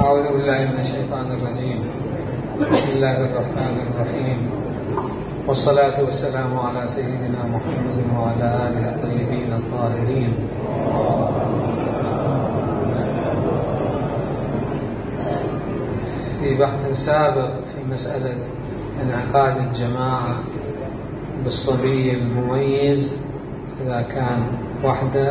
أعوذ بالله من الشيطان الرجيم. بسم الله الرحمن الرحيم، والصلاة والسلام على سيدنا محمد وعلى آله الطيبين الطاهرين. في بحث سابق في مسألة انعقاد الجماعة بالصبي المميز إذا كان وحده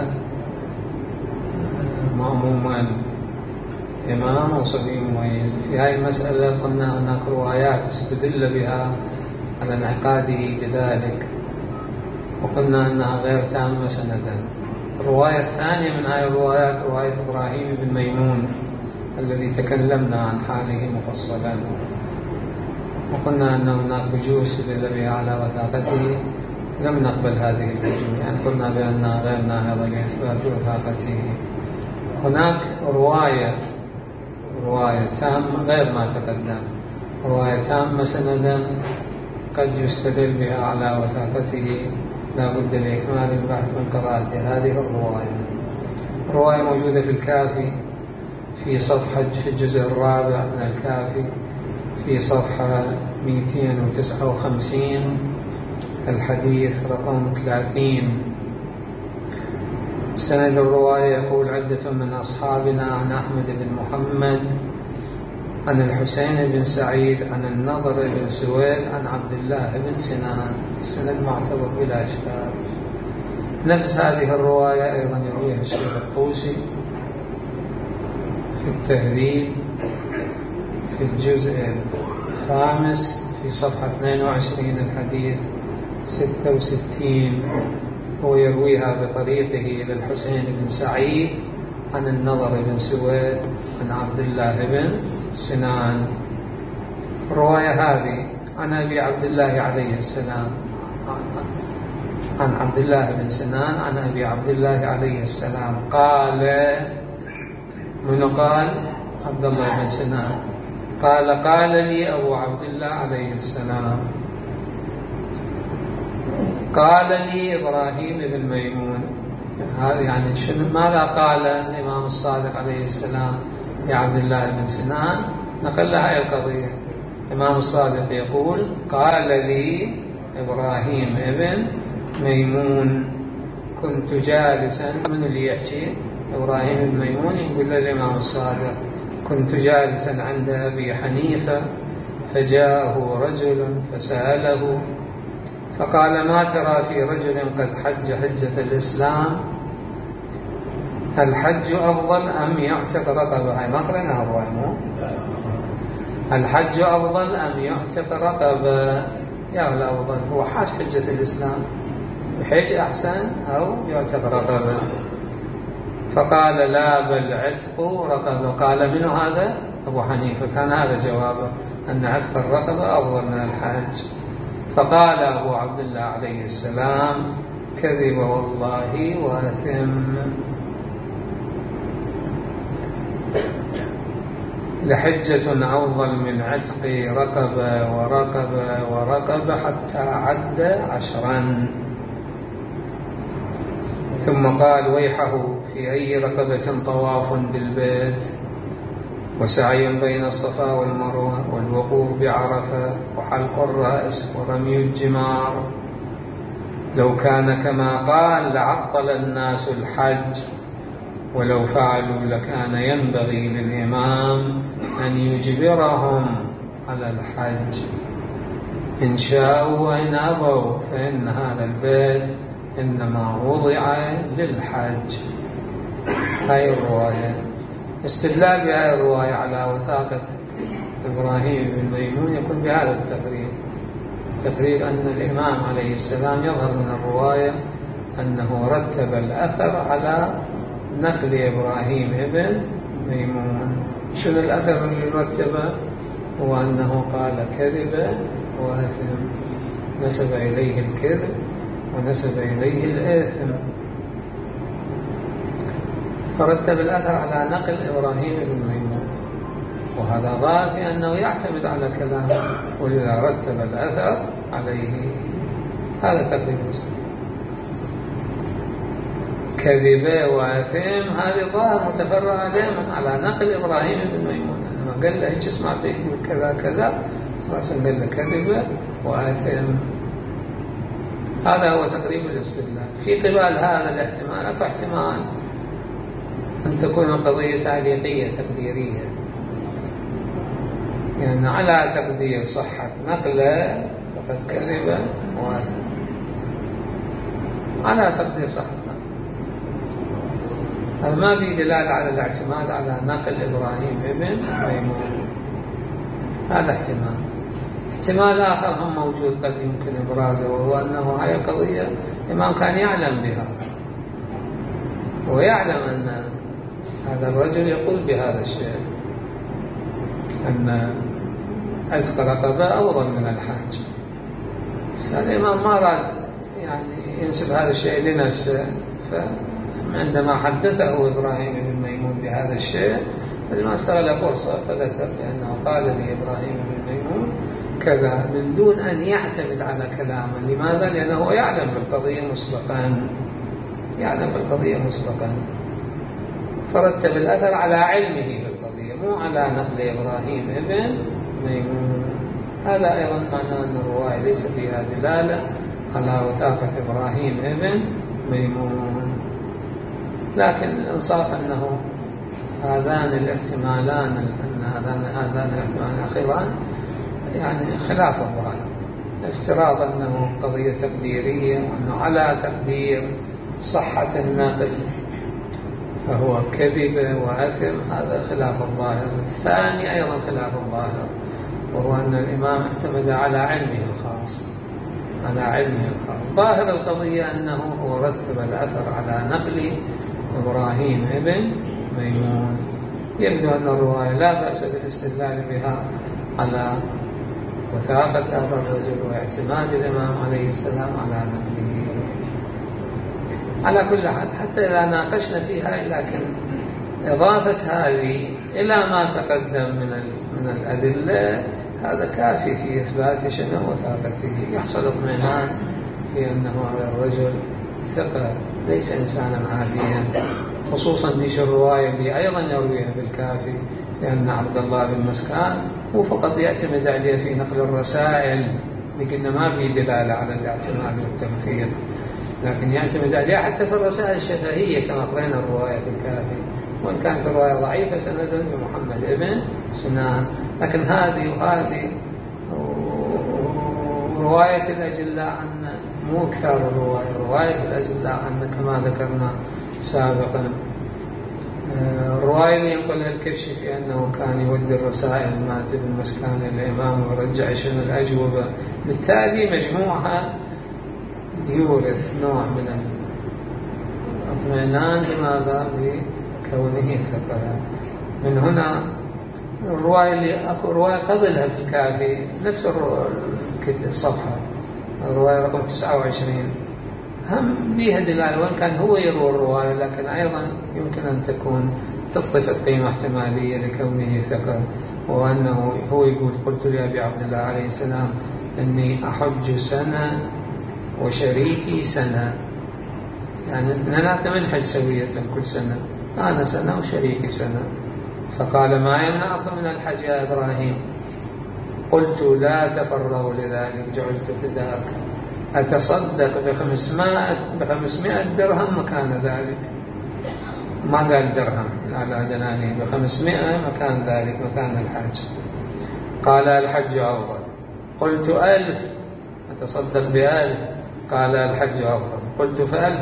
مأموما إمام وصبي مميز، في هذه المسألة قلنا هناك روايات استدل بها على انعقاده بذلك، وقلنا أنها غير تامة سندا. الرواية الثانية من هذه الروايات رواية إبراهيم بن ميمون الذي تكلمنا عن حاله مفصلا، وقلنا أن هناك وجوه استدل بها على وثاقته، لم نقبل هذه الوجوه، يعني قلنا بأنها غير ناهضة لإثبات وثاقته. هناك رواية تامة غير ما تقدم، رواية تامة سندا قد يستدل بها على وثاقته، لا بد لإكمال البحث من قراءة هذه الرواية موجودة في الكافي في صفحة في الجزء الرابع من الكافي في صفحة 259 الحديث رقم 30. سند الرواية يقول: عدة من أصحابنا عن أحمد بن محمد عن الحسين بن سعيد عن النضر بن سويد عن عبد الله بن سنان. سند معتبر بلا إشكال. نفس هذه الرواية أيضا يرويها الشيخ الطوسي في التهذيب في الجزء الخامس في صفحة 22 الحديث 66، هو يرويها بطريقه إلى الحسين بن سعيد عن النضر بن سويد عن عبد الله بن سنان. الرواية هذه عن أبي عبد الله عليه السلام، عن عبد الله بن سنان عن أبي عبد الله عليه السلام قال، من قال؟ عبد الله بن سنان قال لي أبو عبد الله عليه السلام، قال لي إبراهيم بن ميمون. هذا يعني ماذا قال الإمام الصادق عليه السلام لعبد الله بن سنان؟ نقل هذه القضية. الإمام الصادق يقول: قال لي إبراهيم بن ميمون كنت جالسا. من اللي يحكي؟ إبراهيم بن ميمون يقول للإمام الصادق: كنت جالسا عند أبي حنيفة فجاءه رجل فسأله فقال: ما ترى في رجل قد حج حجة الإسلام؟ الحج أفضل أم يعتق رقبة؟ هاي ما قرأناها الرواية. الحج أفضل أم يعتق رقبة؟ يا الأفضل هو حاج حجة الإسلام، الحج أحسن أو يعتق رقبة؟ فقال: لا بل عتق رقبة. قال: منه هذا؟ أبو حنيفة. كان هذا جوابه، أن عتق الرقبة أفضل من الحج. فقال أبو عبد الله عليه السلام: كذب والله وأثم، لحجة أفضل من عتق رقبة ورقبة ورقبة حتى عد 10. ثم قال: ويحه في أي رقبة طواف بالبيت وسعي بين الصفا والمروة والوقوف بعرفة وحلق الرأس ورمي الجمار. لو كان كما قال لعطل الناس الحج، ولو فعلوا لكان ينبغي للإمام أن يجبرهم على الحج، إن شاءوا وإن أبوا، فإن هذا البيت إنما وضع للحج. هاي الرواية. استدلال بهذه الرواية على وثاقة إبراهيم بن ميمون يكون بهذا التقرير أن الإمام عليه السلام يظهر من الرواية أنه رتب الأثر على نقل إبراهيم بن ميمون. شنو الأثر اللي رتبه؟ هو أنه قال: كذب وأثم، نسب إليه الكذب ونسب إليه الآثم، فرتب الأثر على نقل إبراهيم بن ميمون، وهذا ظاهر في أنه يعتمد على كلامه، ولذا رتب الأثر عليه. هذا تقريب مسلم. كذب وآثم هذه ظاهر متفرعة دائما على نقل إبراهيم بن ميمون. لما قال له هيك سمعت يقول كذا كذا رأسا قال له كذب وآثم. هذا هو تقريب الاستدلال. في قبال هذا الاحتمال أكو احتمال أن تكون القضية تعليقية تقديرية، يعني على تقدير صحة نقله فقد كذب وآثم، على تقدير صحة نقله. هذا ما في دلالة على الاعتماد على نقل إبراهيم ابن ميمون. هذا احتمال. احتمال آخر هم موجود قد يمكن إبرازه، وهو أنه هاي القضية الإمام كان يعلم بها، ويعلم أن هذا الرجل يقول بهذا الشيء، أن عتق رقبة أفضل من الحج. الإمام ما أراد يعني ينسب هذا الشيء لنفسه، فعندما حدثه إبراهيم بن ميمون بهذا الشيء فلما استغل فرصة فذكر بأنه قال لي إبراهيم بن ميمون كذا من دون أن يعتمد على كلامه. لماذا؟ لأنه يعلم بالقضية مسبقا، يعلم بالقضية مسبقا، فرتب الأثر على علمه بالقضية مو على نقل إبراهيم ابن ميمون. هذا أيضا معناه أن الرواية ليس فيها دلالة على وثاقة إبراهيم ابن ميمون، لكن الإنصاف أنه هذان الاحتمالان، أن هذان الاحتمالان الأخيران يعني خلاف الظاهر. افتراض أنه قضية تقديرية وأنه على تقدير صحة النقل فهو كذب وأثم، هذا خلاف الظاهر. الثاني أيضا خلاف الظاهر، وهو أن الإمام اعتمد على علمه الخاص، على علمه الخاص. ظاهر القضية أنه هو رتب الأثر على نقل إبراهيم ابن ميمون. يبدو أن الرواية لا بأس بالاستدلال بها على وثاقة هذا الرجل واعتماد الإمام عليه السلام على نقله. على كل حال حتى إذا ناقشنا فيها، لكن إضافة هذه إلى ما تقدم من الأدلة هذا كافي في إثبات شنو وثاقته. يحصل اطمئنان في أنه هذا الرجل ثقة ليس إنسانا عاديا، خصوصا ديش الرواية اللي أيضا يرويها بالكافي، لأن عبد الله بن مسكان هو فقط يعتمد عليه في نقل الرسائل، لكن ما في دلالة على الاعتماد والتمثيل، لكن يعتمد عليه حتى في الرسائل الشفهية كما قرأنا الرواية بالكافي، وإن كانت الرواية ضعيفة سندا بمحمد ابن سنان. لكن هذه وهذه رواية الأجلاء عن مو أكثر رواية الأجلاء عن كما ذكرنا سابقا. الرواية اللي ينقلها الكشفي أنه كان يودي الرسائل مات بن مسكان الإمام ورجع شنو الأجوبة، بالتالي مجموعها يورث نوع من الاطمئنان. لماذا؟ لكونه ثقة. من هنا الرواية اللي أكو رواية قبلها في الكافي نفس الصفحة، الرواية رقم 29 هم بيها دلالة، وإن كان هو يروي الرواية لكن أيضا يمكن أن تكون تضفت قيمة احتمالية لكونه ثقة، وأنه هو يقول قلت لأبي عبد الله عليه السلام أني أحج سنة وشريكي سنة، يعني اثنيناتنا منحج سوية كل سنة، أنا سنة وشريكي سنة. فقال ما يمنعكم من الحج يا إبراهيم؟ قلت لا تفرغوا لذلك جعلت فداك، أتصدق ب500 درهم مكان ذلك. ما قال درهم على دنانير، ب500 مكان ذلك مكان الحج. قال الحج أفضل. قلت 1000 أتصدق ب1000. قال الحج أفضل. قلت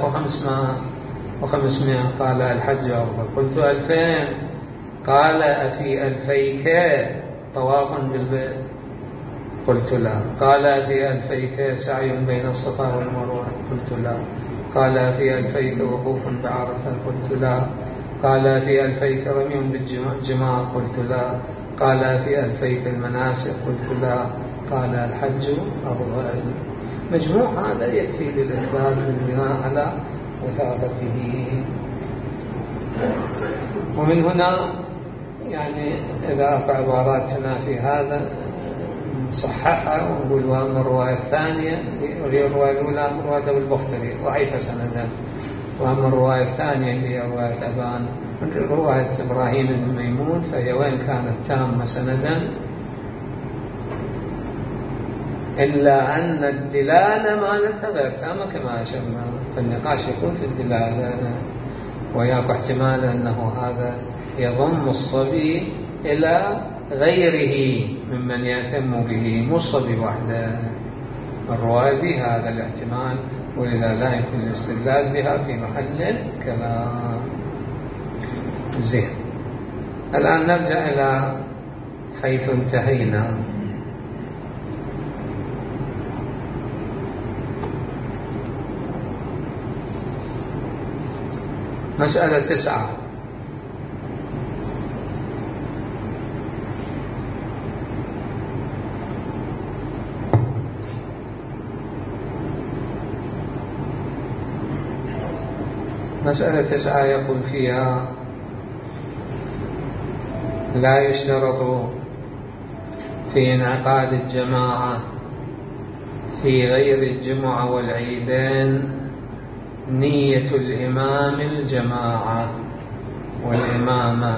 ف1500 قال الحج أفضل. قلت 2000 قال أفي 2000 طواف بالبيت؟ قلت لا. قال في 2000 سعي بين الصفا والمروة؟ قلت لا. قال في 2000 وقوف بعرفة؟ قلت لا. قال في 2000 رمي بالجمار؟ قلت لا. قال في 2000 المناسك؟ قلت لا. قال الحج أفضل. مجموع هذا يكفي للإثبات بالبناء على وثاقته. ومن هنا يعني إذا أقع عباراتنا في هذا صححها ونقول وأن الرواية الثانية وهي الرواية الأولى رواية أبو البختري ضعيفة سندا، وأما الرواية الثانية هي رواية أبان رواية إبراهيم بن ميمون فهي وإن كانت تامة سندا إلا أن الدلالة مالتها غير تامة كما أشرنا، فالنقاش يكون في الدلالة، وياك احتمال أنه هذا يضم الصبي إلى غيره ممن يهتم به، مو الصبي وحده. الرواية بهذا الاحتمال، ولذا لا يمكن الاستدلال بها في محل الكلام. زين، الآن نرجع إلى حيث انتهينا. مسألة 9. مسألة 9 يقول فيها: لا يشترط في انعقاد الجماعة في غير الجمعة والعيدين نية الإمام الجماعة والإمامة.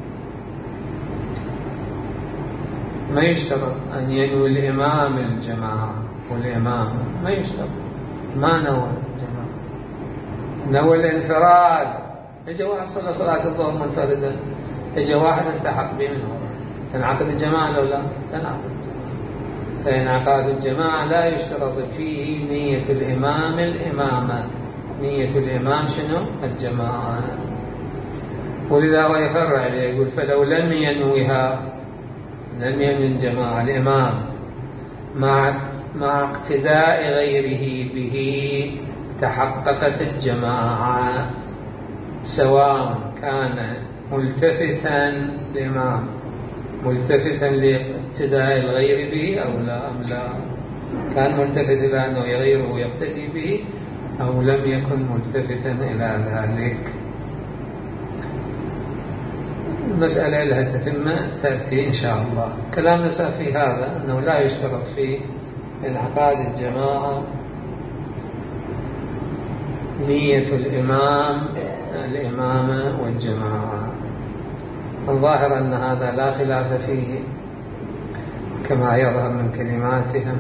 ما يشترط أن ينوي الإمام الجماعة والإمامة، ما يشترط، ما نوى الجماعة، نوى الانفراد. إجا واحد صلى صلاة الظهر منفردا، إجا واحد التحق به منه، تنعقد الجماعة لو لا تنعقد الجماعة. فإنعقاد الجماعة لا يشترط فيه نية الإمام الإمامة، نية الإمام شنو؟ الجماعة. ولذا هو يفرع يقول: فلو لم ينويها، لم ينوي الجماعة الإمام مع اقتداء غيره به تحققت الجماعة، سواء كان ملتفتا الإمام ملتفتا لاقتداء الغير به أو لا، أم لا كان ملتفت إلى أنه يغيره ويقتدي به أو لم يكن ملتفتا إلى ذلك. المسألة لها تتمة تأتي إن شاء الله. كلامنا في هذا أنه لا يشترط في انعقاد الجماعة نية الإمامة والجماعة. الظاهر أن هذا لا خلاف فيه كما يظهر من كلماتهم.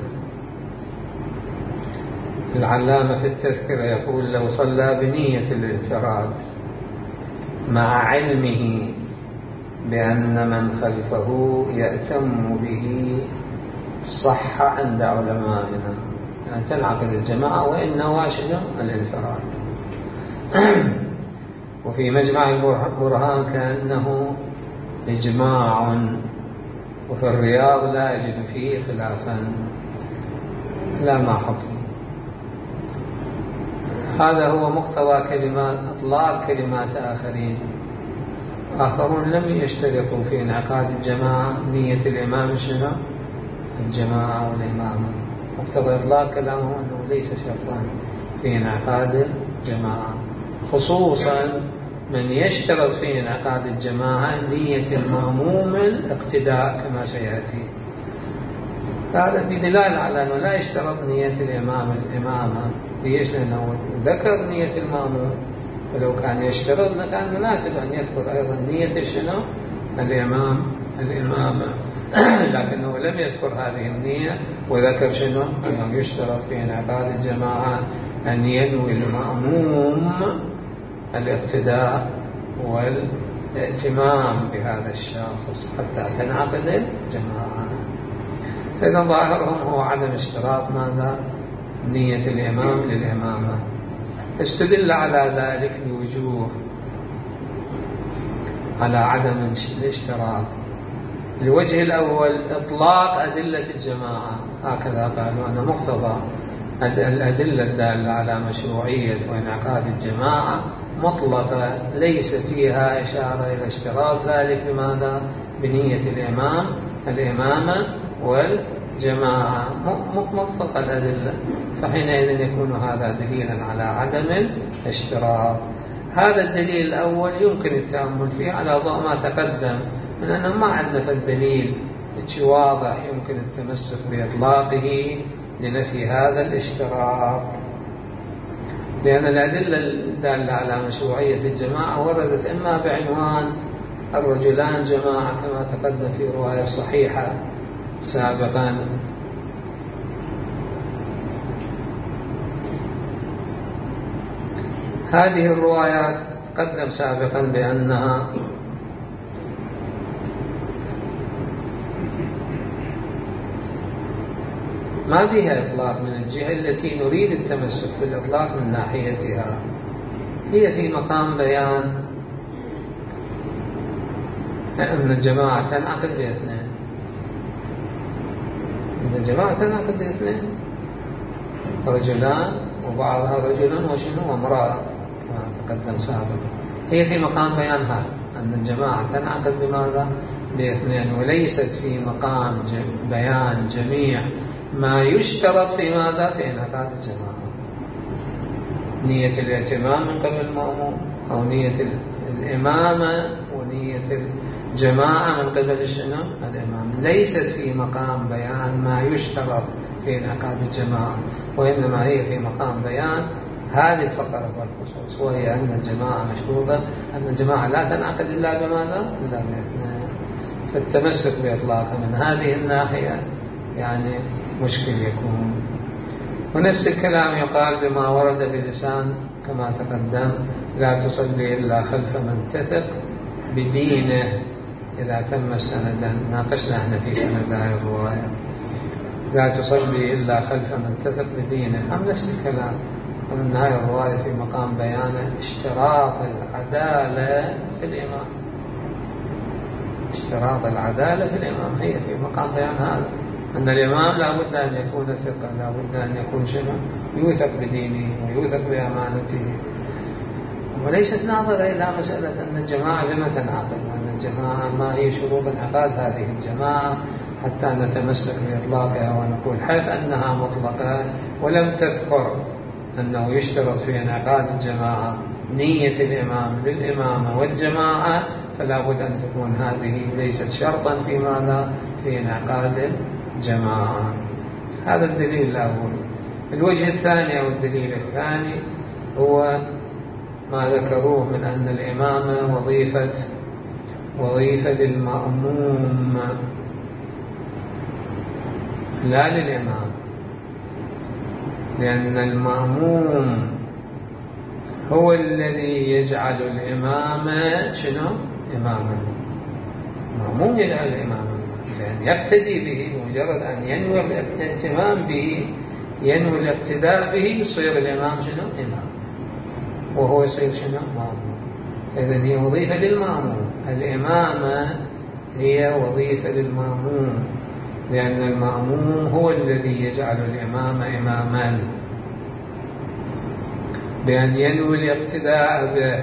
العلامة في التذكرة يقول: لو صلى بنية الانفراد مع علمه بأن من خلفه يأتم به صح عند علمائنا، يعني تنعقد الجماعة وإن نوى شنو؟ الانفراد. وفي مجمع البرهان كأنه إجماع، وفي الرياض لا يجد فيه خلافا لا ما حكم. هذا هو مقتضى كلمات أطلاق كلمات آخرون لم يشترطوا في انعقاد الجماعة نية الإمام شنو؟ الجماعة والإمامة. مقتضى إطلاق كلامه أنه ليس شرطا في انعقاد الجماعة، خصوصا من يشترط في انعقاد الجماعة نية المأموم الاقتداء كما سيأتي. هذا بدلالة على أنه لا يشترط نية الإمامة. ليش؟ لأنه ذكر نية المأموم، ولو كان يشترط لكان مناسب أن يذكر أيضا نية شنو؟ الإمامة. لكنه لم يذكر هذه النية، وذكر شنو؟ أنه يشترط في انعقاد الجماعة أن ينوي المأموم الاقتداء والائتمام بهذا الشخص حتى تنعقد الجماعة. فإذا ظاهرهم هو عدم اشتراط ماذا؟ نية الإمام للإمامة. استدل على ذلك بوجوه على عدم الاشتراط. الوجه الأول إطلاق أدلة الجماعة، هكذا قالوا أن مقتضى الأدلة الدالة على مشروعية وانعقاد الجماعة مطلقة، ليس فيها إشارة إلى اشتراط ذلك بماذا؟ بنية الإمامة والجماعة، مطلق الأدلة. فحينئذ يكون هذا دليلا على عدم الاشتراط. هذا الدليل الأول يمكن التأمل فيه على ضوء ما تقدم من أنه ما عندنا في الدليل واضح يمكن التمسك بإطلاقه لنفي هذا الاشتراط. لأن الأدلة الدالة على مشروعية الجماعة وردت إما بعنوان الرجلان جماعة كما تقدم في رواية صحيحة سابقا، هذه الروايات تقدم سابقا بأنها ما بها إطلاق من الجهة التي نريد التمسك بالإطلاق من ناحيتها، هي في مقام بيان أن الجماعة تنعقد باثنين، أن الجماعة تنعقد باثنين، رجلان وبعضها رجل وشنو وامرأة كما تقدم سابقا. هي في مقام بيان هذا أن الجماعة تنعقد بماذا؟ باثنين، وليست في مقام بيان جميع ما يشترط في ماذا؟ في انعقاد الجماعة، نية الائتمام من قبل المأموم، أو نية الإمامة ونية الجماعة من قبل شنو؟ الإمام. ليست في مقام بيان ما يشترط في انعقاد الجماعة، وإنما هي في مقام بيان هذه الفقرة والخصوص، وهي أن الجماعة مشروطة، أن الجماعة لا تنعقد إلا بماذا؟ إلا باثنين. فالتمسك بإطلاقها من هذه الناحية يعني مشكل يكون. ونفس الكلام يقال بما ورد بلسان كما تقدم: لا تصلي إلا خلف من تثق بدينه. إذا تم السند، ناقشنا احنا في سند هذه الرواية، لا تصلي إلا خلف من تثق بدينه، هم نفس الكلام، ومن هذه الرواية في مقام بيان اشتراط العدالة في الإمام، اشتراط العدالة في الإمام هي في مقام بيان هذا، أن الإمام لا بد أن يكون ثقة، لا بد أن يكون شنو؟ يوثق بدينه ويوثق بأمانته، وليست ناظرة إلى مسألة أن الجماعة لما تنعقد، وأن الجماعة ما هي شروط انعقاد هذه الجماعة حتى نتمسك بإطلاقها ونقول حيث أنها مطلقة ولم تذكر أنه يشترط في انعقاد الجماعة نية الإمام للإمامة والجماعة، فلا بد أن تكون هذه ليست شرطا في ماذا؟ في انعقاد الجماعة. هذا الدليل الأول. الوجه الثاني أو الدليل الثاني هو ما ذكروه من أن الإمامة وظيفة للمأموم لا للإمام، لأن المأموم هو الذي يجعل الإمام شنو؟ إماما. المأموم يجعل الإمام، لأن يقتدي به، بمجرد أن ينوي الاهتمام به، ينوي الاقتداء به، يصير الإمام شنو؟ إمام، وهو يصير شنو؟ مأموم. إذن هي وظيفة للمأموم، الإمامة هي وظيفة للمأموم، لأن المأموم هو الذي يجعل الإمام إماما بأن ينوي الاقتداء به،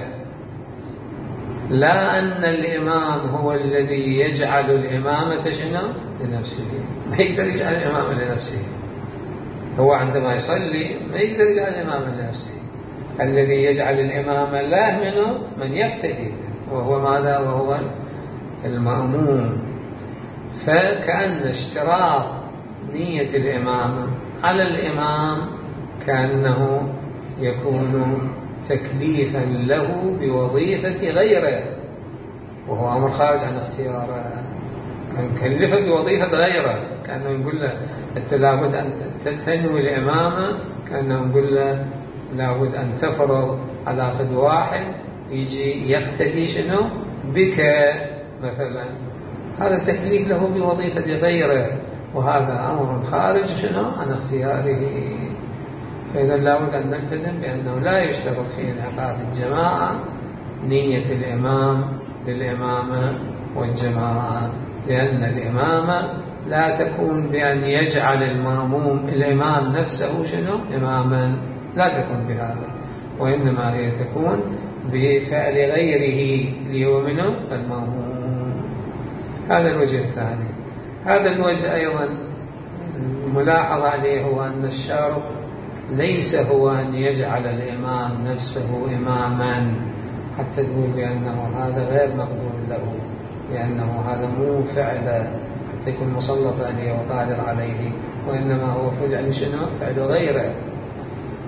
لا أن الإمام هو الذي يجعل الإمامة شنو؟ لنفسه. ما يقدر يجعل الإمامة لنفسه، هو عندما يصلي ما يقدر يجعل الإمامة لنفسه، الذي يجعل الإمامة لا منه من يقتدي به، وهو ماذا؟ وهو المأموم. فكأن اشتراط نية الإمامة على الإمام كأنه يكون تكليفا له بوظيفة غيره، وهو أمر خارج عن اختياره، كان كلفه بوظيفة غيره، كأنه يقول له أنت لابد أن تنوي الإمامة، كأنه يقول له لابد أن تفرض على فد واحد يجي يقتدي شنو؟ بك مثلا، هذا التكليف له بوظيفة غيره، وهذا أمر خارج شنو؟ عن اختياره. فإذا لابد أن نلتزم بأنه لا يشترط في انعقاد الجماعة نية الإمام للإمامة والجماعة، لأن الإمامة لا تكون بأن يجعل المأموم الإمام نفسه شنو؟ إماما، لا تكون بهذا، وإنما هي تكون بفعل غيره ليؤمن المأموم. هذا الوجه الثاني. هذا الوجه أيضا ملاحظ عليه هو أن الشرط ليس هو أن يجعل الإمام نفسه إماما حتى تقول بأنه هذا غير مقدور له، لأنه هذا مو فعل حتى يكون مسلط عليه وقادر عليه، وإنما هو فعل شنو؟ فعل غيره.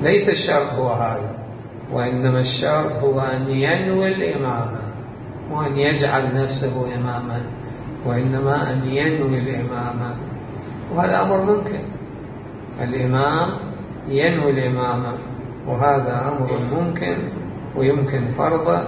ليس الشرط هو هذا، وإنما الشرط هو أن ينوي الإمامة وأن يجعل نفسه إماما، وإنما أن ينوي الإمامة، وهذا أمر ممكن. الإمام ينوي الإمامة، وهذا أمر ممكن ويمكن فرضه.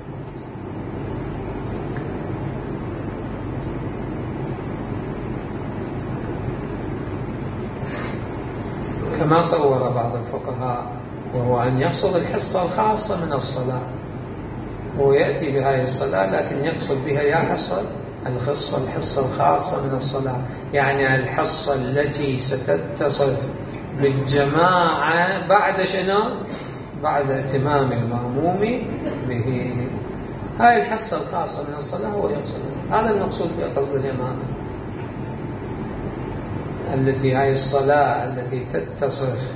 كما صور بعض الفقهاء، وهو أن يقصد الحصة الخاصة من الصلاة، هو يأتي بهذه الصلاة لكن يقصد بها الحصة الخاصة من الصلاة، يعني الحصة التي ستتصف بالجماعة بعد شنو؟ بعد اتمام المأموم به. هذه الحصة الخاصة من الصلاة هو يقصد، هذا المقصود بقصد الإمامة، هاي الصلاة التي تتصف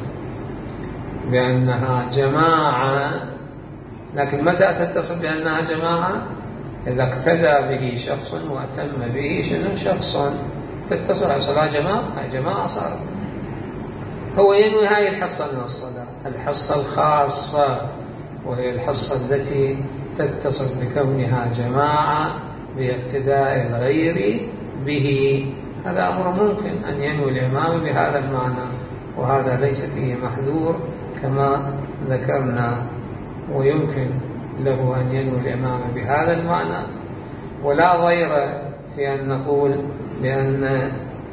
بأنها جماعة. لكن متى تتصف بأنها جماعة؟ إذا اقتدى به شخص وأتم به شخص، تتصل على صلاة جماعة، هاي جماعة صارت. هو ينوي هاي الحصة من الصلاة، الحصة الخاصة، وهي الحصة التي تتصل بكونها جماعة باقتداء الغير به. هذا أمر ممكن أن ينوي الإمام بهذا المعنى، وهذا ليس فيه محذور كما ذكرنا، ويمكن له أن ينوي الإمام بهذا المعنى، ولا ضير في أن نقول بأن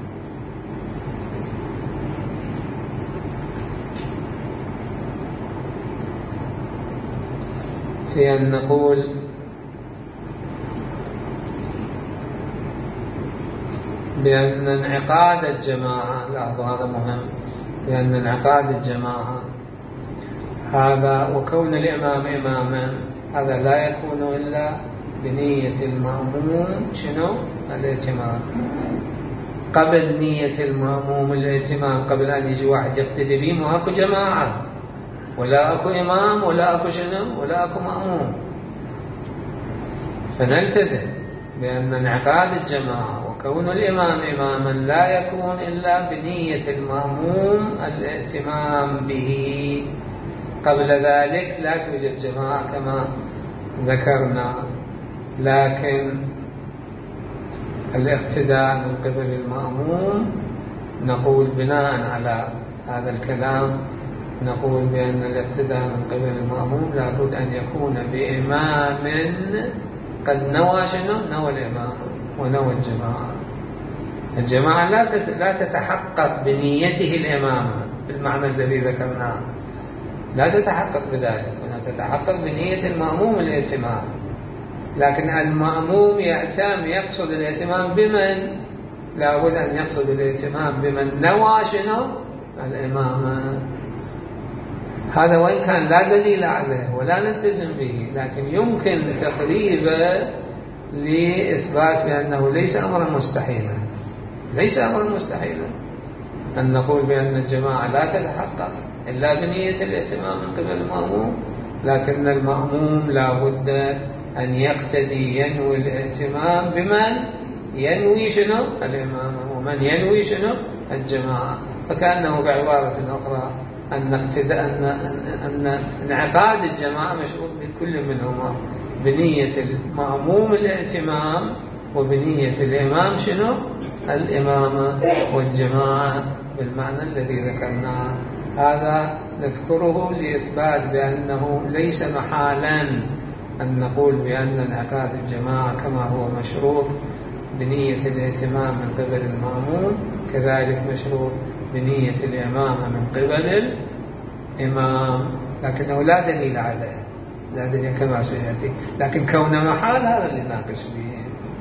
بأن انعقاد الجماعة، لاحظوا هذا مهم، بأن انعقاد الجماعة هذا وكون الإمام إماما هذا لا يكون إلا بنية المأموم الائتمام. قبل نية المأموم الائتمام، قبل أن يجي واحد يقتدي به، ما أكو جماعة ولا أكو إمام ولا أكو ولا أكو مأموم. فنلتزم بأن انعقاد الجماعة وكون الإمام إماما لا يكون إلا بنية المأموم الائتمام به. قبل ذلك لا توجد جماعة كما ذكرنا، لكن الاقتداء من قبل المأموم نقول بناء على هذا الكلام، نقول بأن الاقتداء من قبل المأموم لابد أن يكون بإمام قد نوى الإمام ونوى الجماعة. الجماعة لا تتحقق بنيته الإمامة بالمعنى الذي ذكرناه، لا تتحقق بذلك، ولا تتحقق بنية المأموم الائتمام. لكن المأموم يقصد الائتمام بمن؟ لابد أن يقصد الائتمام بمن نوى الإمامة. هذا وإن كان لا دليل عليه ولا نلتزم به، لكن يمكن تقريبا لإثبات بأنه ليس أمرا مستحيلا، ليس أمرا مستحيلا أن نقول بأن الجماعة لا تتحقق إلا بنية الائتمام من قبل المأموم، لكن المأموم لا بد أن يقتدي ينوي الائتمام بمن ينوي الإمام، ومن ينوي الجماعة. فكأنه بعبارة أخرى أن انعقاد الجماعة مشروط بكل منهما، بنية المأموم الائتمام وبنية الإمام الإمامة والجماعة بالمعنى الذي ذكرناه. هذا نذكره لإثبات بأنه ليس محالا أن نقول بأن انعقاد الجماعة كما هو مشروط بنية الائتمام من قبل المأموم، كذلك مشروط بنية الإمامة من قبل الإمام، لكنه لا دليل عليه، لا دليل كما سيأتي، لكن كون محال هذا اللي ناقش به.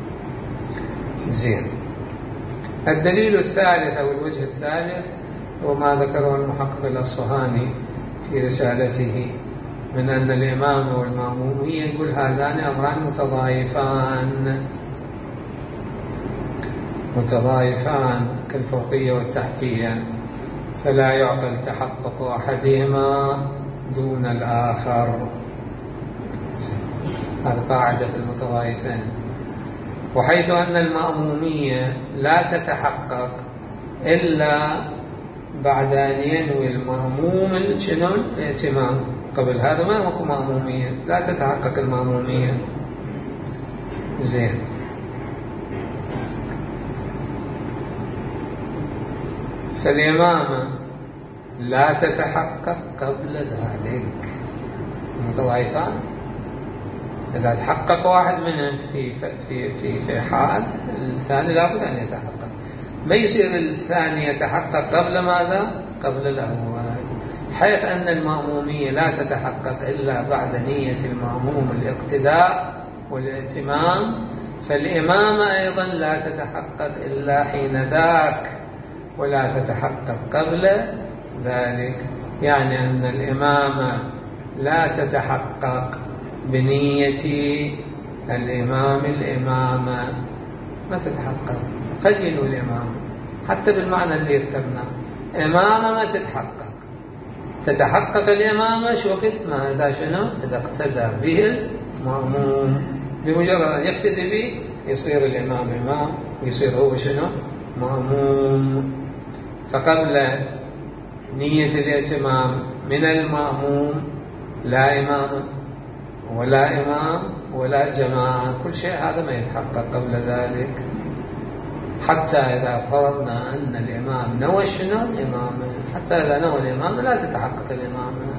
زين. الدليل الثالث أو الوجه الثالث هو ما ذكره المحقق الأصفهاني في رسالته من أن الإمام والمأمومية يقول هذان أمران متضايفان كالفوقية والتحتية، فلا يعقل تحقق أحدهما دون الآخر. هذه قاعدة في المتضايفين. وحيث أن المأمومية لا تتحقق إلا بعد أن ينوي المأموم شنو الائتمام. قبل هذا ما ماكو مأمومية، لا تتحقق المأمومية. زين. فالإمامة لا تتحقق قبل ذلك. متضايفان، إذا تحقق واحد منهم في حال، الثاني لابد أن يتحقق. ما يصير الثاني يتحقق قبل ماذا؟ قبل الأول، حيث أن المأمومية لا تتحقق إلا بعد نية المأموم الاقتداء والائتمام، فالإمامة أيضا لا تتحقق إلا حين ذاك، ولا تتحقق قبل ذلك. يعني أن الإمامة لا تتحقق بنية الإمام الإمامة، ما تتحقق. قد ينوي الإمام حتى بالمعنى اللي ذكرناه، إمامة ما تتحقق الإمامة شو وقت ما إذا شنو؟ إذا اقتدى به المأموم. بمجرد أن يقتدي به يصير الإمام إمام ويصير هو شنو؟ مأموم. فقبل نية الائتمام من المأموم لا إمام ولا إمام ولا جماعة، كل شيء هذا ما يتحقق قبل ذلك. حتى إذا فرضنا أن الإمام نوى شنو؟ الإمامة، حتى إذا نوى الإمامة لا تتحقق الإمامة،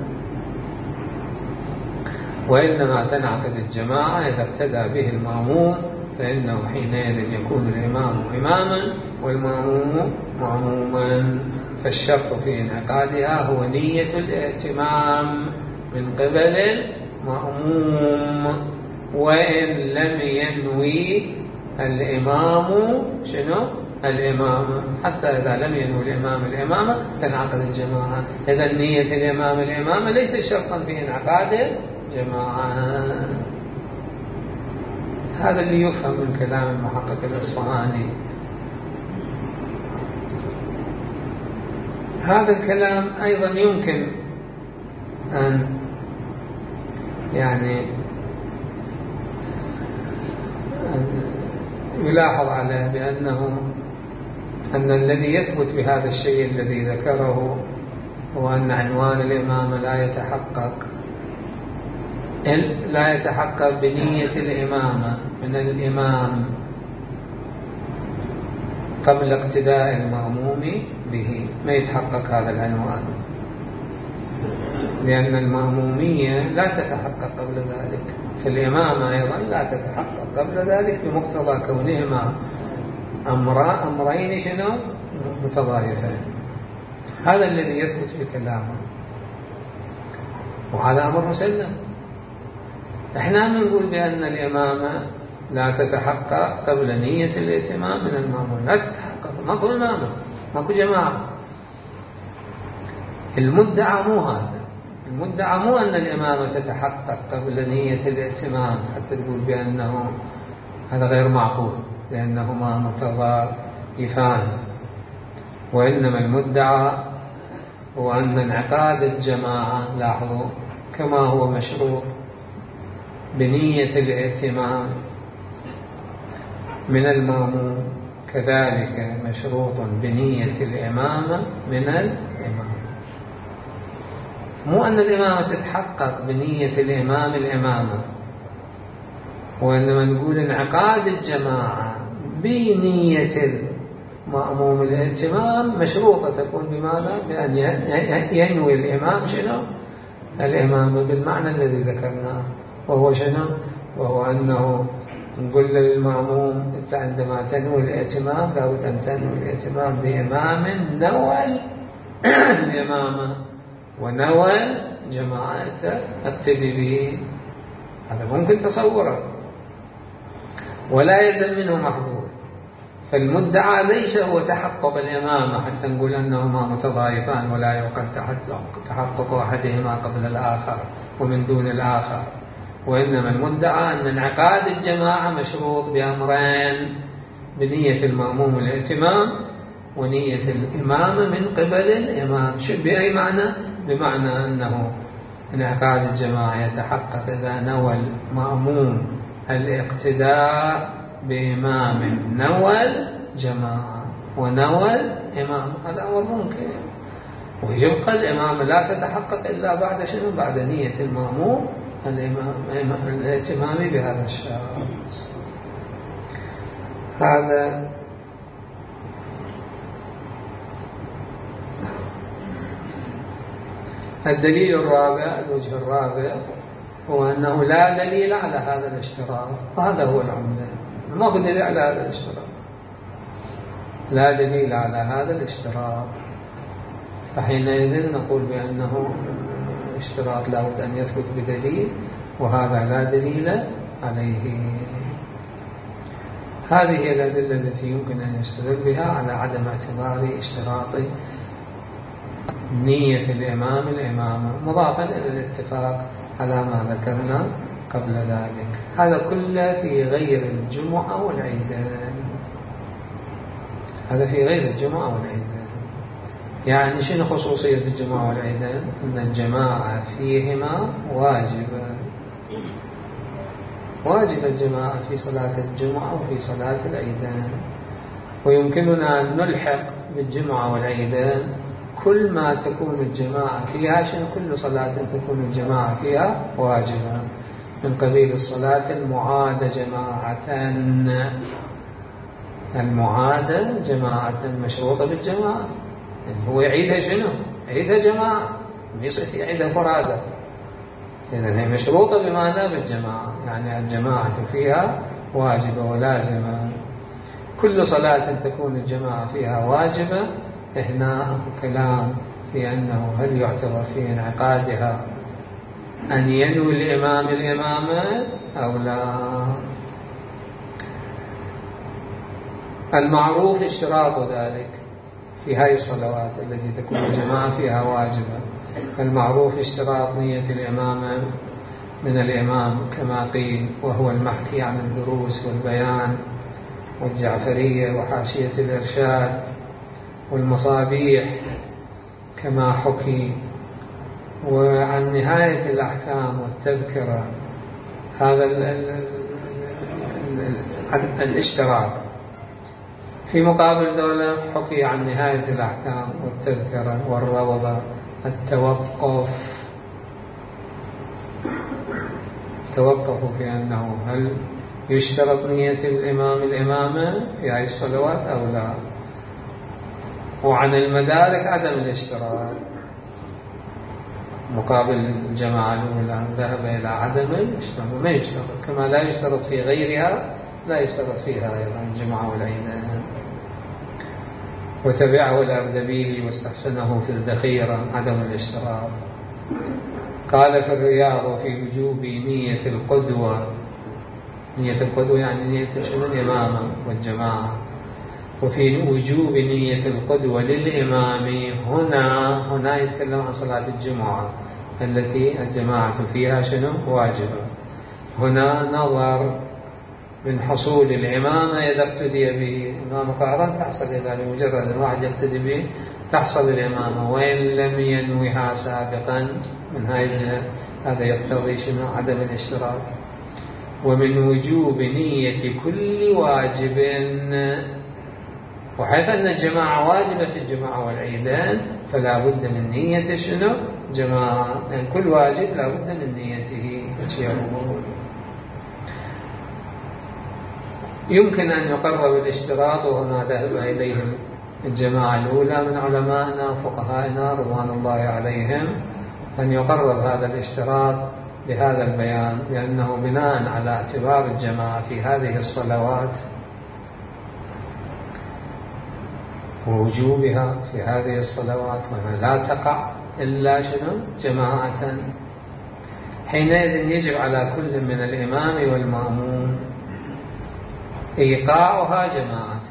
وإنما تنعقد الجماعة إذا اقتدى به المأموم، فإنه حينئذ يكون الإمام إماما والمأموم مأموما. فالشرط في انعقادها هو نية الائتمام من قبل المأموم، وإن لم ينوي الإمام شنو؟ الإمامة. حتى إذا لم ينوي الإمام الإمامة تنعقد الجماعة. إذا نية الإمام الإمامة ليس شرطا في انعقاد الجماعة. هذا اللي يفهم من كلام المحقق الإصفهاني. هذا الكلام أيضا يمكن أن يلاحظ عليه أن الذي يثبت بهذا الشيء الذي ذكره هو أن عنوان الإمامة لا يتحقق بنية الإمامة من الإمام قبل اقتداء المأموم به، ما يتحقق هذا العنوان، لأن المأمومية لا تتحقق قبل ذلك، فالإمامة أيضا لا تتحقق قبل ذلك بمقتضى كونهما أمرين شنو؟ متضايفين. هذا الذي يثبت في كلامه، وهذا أمر مسلم. احنا نقول بأن الإمامة لا تتحقق قبل نية الائتمام من المأموم، لا تتحقق، ماكو إمامة، ماكو جماعة. المدعى مو هذا، المدعى مو أن الإمامة تتحقق قبل نية الائتمام حتى تقول بأنه هذا غير معقول لأنهما متضايفان، وإنما المدعى هو أن انعقاد الجماعة، لاحظوا، كما هو مشروط بنية الائتمام من المأموم كذلك مشروط بنية الإمامة من الإمام. مو أن الإمامة تتحقق بنية الإمام الإمامة، وإنما نقول انعقاد الجماعة بنية المأموم الائتمام مشروطة تكون بماذا؟ بأن ينوي الإمام شنو؟ الإمامة بالمعنى الذي ذكرناه، وهو شنو؟ وهو أنه نقول للمأموم أنت عندما تنوي الائتمام لابد أن تنوي الائتمام بإمام نوى الإمامة ونوى جماعة اقتدي به. هذا ممكن تصوره ولا يلزم منه محظور. فالمدعى ليس هو تحقق الإمامة حتى نقول أنهما متضايفان ولا يوقع تحقق أحدهما قبل الآخر ومن دون الآخر، وإنما المدعى أن انعقاد الجماعة مشروط بأمرين: بنية المأموم الائتمام ونية الإمامة من قبل الإمام. بأي معنى؟ بمعنى أنه انعقاد الجماعة يتحقق إذا نوى المأموم الاقتداء بإمام نوى الجماعة ونوى الإمام. هذا أمر ممكن، ويبقى الإمامة لا تتحقق إلا بعد شنو؟ بعد نية المأموم الائتمام بهذا الشخص. هذا الدليل الرابع. الوجه الرابع هو أنه لا دليل على هذا الاشتراط، وهذا هو العمدة. ما في دليل على هذا الاشتراط، لا دليل على هذا الاشتراط، فحينئذ نقول بأنه اشتراط لا بد أن يثبت بدليل، وهذا لا دليل عليه. هذه هي الأدلة التي يمكن أن يستدل بها على عدم اعتبار اشتراط نية الإمام الإمامة، مضافا إلى الاتفاق على ما ذكرنا قبل ذلك. هذا كله في غير الجمعة والعيدان، هذا في غير الجمعة والعيدان. يعني شنو خصوصية الجمعة والعيدان؟ أن الجماعة فيهما واجبة، واجب الجماعة في صلاة الجمعة وفي صلاة العيدان، ويمكننا أن نلحق بالجمعة والعيدان كل ما تكون الجماعة فيها شنو؟ كل صلاة تكون الجماعة فيها واجبة، من قبيل الصلاة المعادة جماعة، المعادة جماعة مشروطة بالجماعة، هو يعيدها شنو؟ يعيدها جماعة، يصح يعيدها فرادة، إذن هي مشروطة بماذا؟ بالجماعة، يعني الجماعة فيها واجبة ولازمة. كل صلاة تكون الجماعة فيها واجبة، هنا كلام في أنه هل يعتبر في انعقادها أن ينوي الإمام الإمامة أو لا. المعروف اشتراط ذلك في هذه الصلوات التي تكون الجماعة فيها واجبة، المعروف اشتراط نية الإمامة من الإمام كما قيل، وهو المحكي عن الدروس والبيان والجعفرية وحاشية الإرشاد والمصابيح كما حكي، وعن نهاية الأحكام والتذكرة. هذا الاشتراط. في مقابل ذلك حكي عن نهاية الأحكام والتذكرة والروضة، توقفوا في أنه هل يشترط نية الإمام الإمامة في هذه الصلوات أو لا. وعن المدارك عدم الاشتراط، مقابل الجماعة الأولى ذهب إلى عدم الاشتراط، ما يشترط كما لا يشترط في غيرها، لا يشترط فيها أيضا الجمعة والعيدان. وتبعه الأردبيلي واستحسنه في الذخيرة عدم الاشتراط. قال في الرياض وفي وجوب نية القدوة، نية القدوة يعني نية الإمامة والجماعة، وفي وجوب نية القدوة للإمام هنا يتكلم عن صلاة الجمعة التي الجماعة فيها شنو؟ واجبة. هنا نظر من حصول الإمامة إذا اقتدي به، إمام قارن تحصل إذا بمجرد الواحد يقتدي به تحصل الإمامة، وإن لم ينويها سابقا من هاي الجهة، هذا يقتضي شنو؟ عدم الاشتراك. ومن وجوب نية كل واجب، وحيث أن الجماعة واجبة في الجماعة والعيدان فلا بد من نية شنو؟ جماعة، يعني كل واجب لا بد من نيته. يمكن أن يقرب الاشتراط، وهنا ذهب إليه الجماعة الأولى من علمائنا وفقهائنا رضوان الله عليهم، أن يقرب هذا الاشتراط بهذا البيان، لأنه بناء على اعتبار الجماعة في هذه الصلوات ووجوبها في هذه الصلوات، وأنها لا تقع إلا شنو؟ جماعة، حينئذ يجب على كل من الإمام والمأموم إيقاعها جماعة.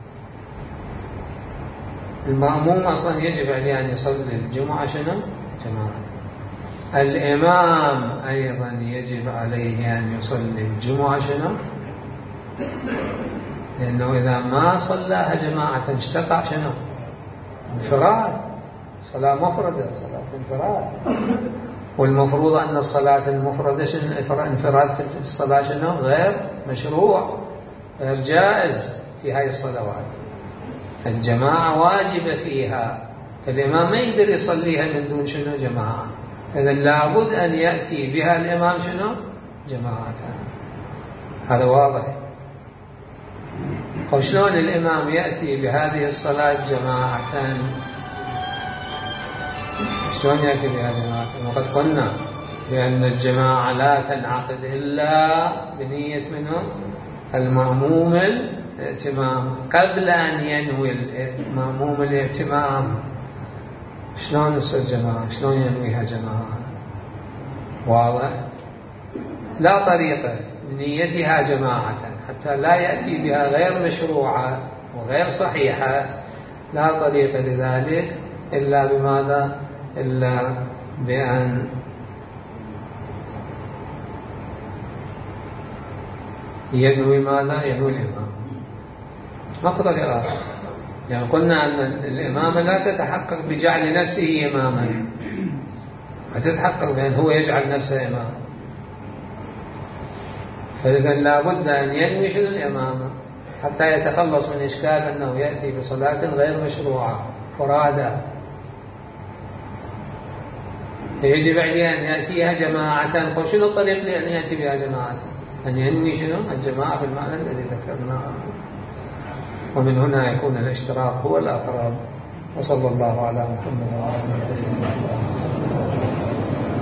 المأموم أصلا يجب عليه أن يصلي الجمعة شنو؟ جماعة. الإمام أيضا يجب عليه أن يصلي الجمعة شنو؟ لأنه إذا ما صلاها جماعة اشتقع شنو؟ انفراد، صلاة مفردة، صلاة انفراد. والمفروض أن الصلاة المفردة انفراد في الصلاة شنو؟ غير مشروع، غير جائز في هذه الصلوات. الجماعة واجبة فيها، الإمام ما يقدر يصليها من دون شنو؟ جماعة. إذن لابد أن يأتي بها الإمام شنو؟ جماعة. هذا واضح. وشلون الإمام يأتي بهذه الصلاة جماعة؟ شلون يأتي بها جماعة؟ وقد قلنا بأن الجماعة لا تنعقد إلا بنية منه المأموم الائتمام قبل أن ينوي المأموم الائتمام. شلون تصير جماعة؟ شلون ينويها جماعة؟ واضح؟ لا طريقة لنيتها جماعة حتى لا يأتي بها غير مشروعة وغير صحيحة. لا طريقة لذلك إلا بماذا؟ إلا بأن ينوي ماذا؟ ينوي الإمام. مقتضى الإرادة. يعني قلنا أن الإمامة لا تتحقق بجعل نفسه إماما، تتحقق بأن هو يجعل نفسه إماما. فإذا لا بد أن ينوي شنو؟ الإمامة، حتى يتخلص من إشكال أنه يأتي بصلاة غير مشروعة فرادى. فيجب عليه أن يأتيها جماعة. فشنو الطريق لأن يأتي بها جماعة؟ أن ينوي شنو؟ الجماعة بالمعنى الذي ذكرناه. ومن هنا يكون الاشتراك هو الأقرب. وصلى الله على محمد وعلى آله وصحبه.